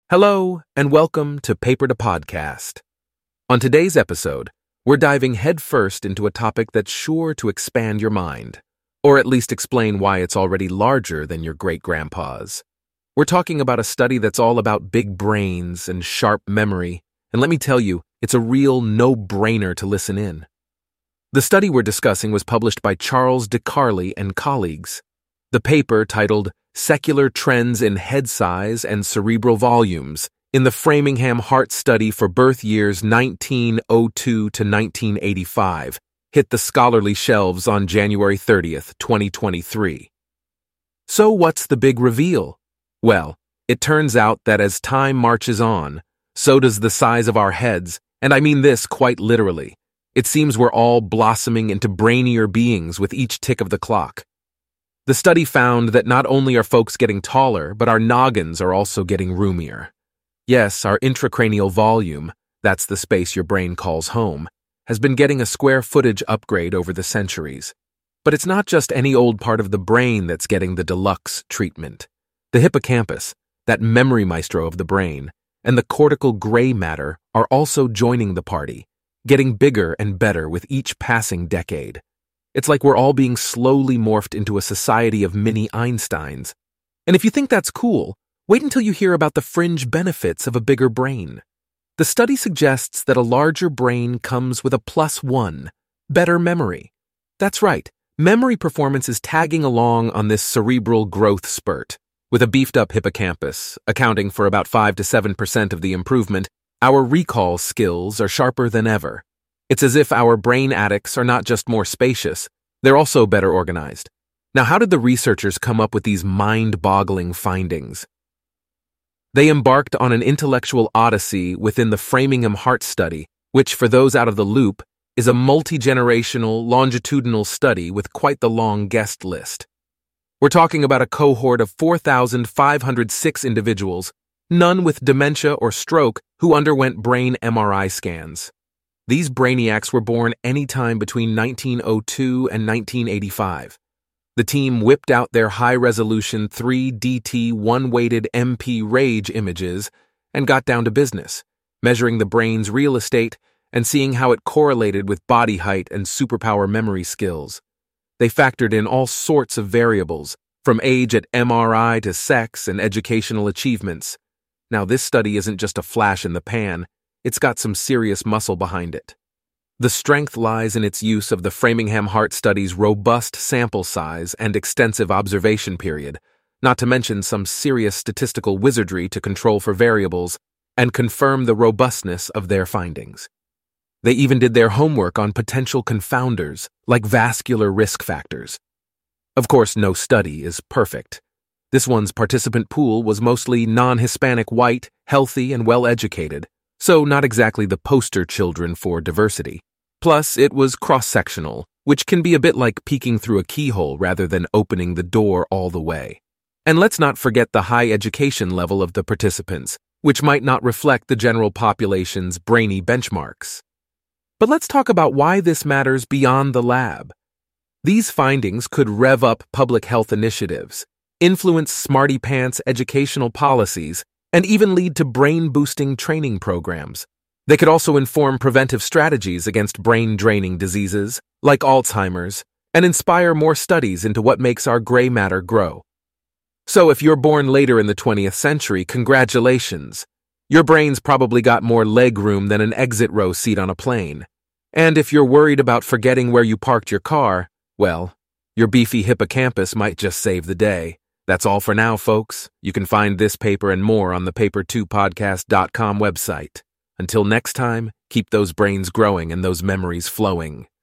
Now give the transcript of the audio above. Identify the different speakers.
Speaker 1: Hello, and welcome to Paper to Podcast. On today's episode, we're diving headfirst into a topic that's sure to expand your mind, or at least explain why it's already larger than your great-grandpa's. We're talking about a study that's all about big brains and sharp memory, and let me tell you, it's a real no-brainer to listen in. The study we're discussing was published by Charles DiCarli and colleagues. The paper, titled Secular Trends in Head Size and Cerebral Volumes in the Framingham Heart Study for Birth Years 1902 to 1985, hit the scholarly shelves on January 30th, 2023. So what's the big reveal? Well, it turns out that as time marches on, so does the size of our heads, and I mean this quite literally. It seems we're all blossoming into brainier beings with each tick of the clock. The study found that not only are folks getting taller, but our noggins are also getting roomier. Yes, our intracranial volume, that's the space your brain calls home, has been getting a square footage upgrade over the centuries. But it's not just any old part of the brain that's getting the deluxe treatment. The hippocampus, that memory maestro of the brain, and the cortical gray matter are also joining the party, getting bigger and better with each passing decade. It's like we're all being slowly morphed into a society of mini Einsteins. And if you think that's cool, wait until you hear about the fringe benefits of a bigger brain. The study suggests that a larger brain comes with a +1, better memory. That's right, memory performance is tagging along on this cerebral growth spurt. With a beefed-up hippocampus, accounting for about 5 to 7% of the improvement, our recall skills are sharper than ever. It's as if our brain attics are not just more spacious, they're also better organized. Now, how did the researchers come up with these mind-boggling findings? They embarked on an intellectual odyssey within the Framingham Heart Study, which, for those out of the loop, is a multi-generational, longitudinal study with quite the long guest list. We're talking about a cohort of 4,506 individuals, none with dementia or stroke, who underwent brain MRI scans. These brainiacs were born anytime between 1902 and 1985. The team whipped out their high-resolution 3DT one-weighted MP RAGE images and got down to business, measuring the brain's real estate and seeing how it correlated with body height and superpower memory skills. They factored in all sorts of variables, from age at MRI to sex and educational achievements. Now, this study isn't just a flash in the pan. It's got some serious muscle behind it. The strength lies in its use of the Framingham Heart Study's robust sample size and extensive observation period, not to mention some serious statistical wizardry to control for variables and confirm the robustness of their findings. They even did their homework on potential confounders, like vascular risk factors. Of course, no study is perfect. This one's participant pool was mostly non-Hispanic white, healthy, and well-educated, so not exactly the poster children for diversity. Plus, it was cross-sectional, which can be a bit like peeking through a keyhole rather than opening the door all the way. And let's not forget the high education level of the participants, which might not reflect the general population's brainy benchmarks. But let's talk about why this matters beyond the lab. These findings could rev up public health initiatives, influence smarty-pants educational policies, and even lead to brain-boosting training programs. They could also inform preventive strategies against brain-draining diseases, like Alzheimer's, and inspire more studies into what makes our gray matter grow. So if you're born later in the 20th century, congratulations. Your brain's probably got more leg room than an exit row seat on a plane. And if you're worried about forgetting where you parked your car, well, your beefy hippocampus might just save the day. That's all for now, folks. You can find this paper and more on the paper2podcast.com website. Until next time, keep those brains growing and those memories flowing.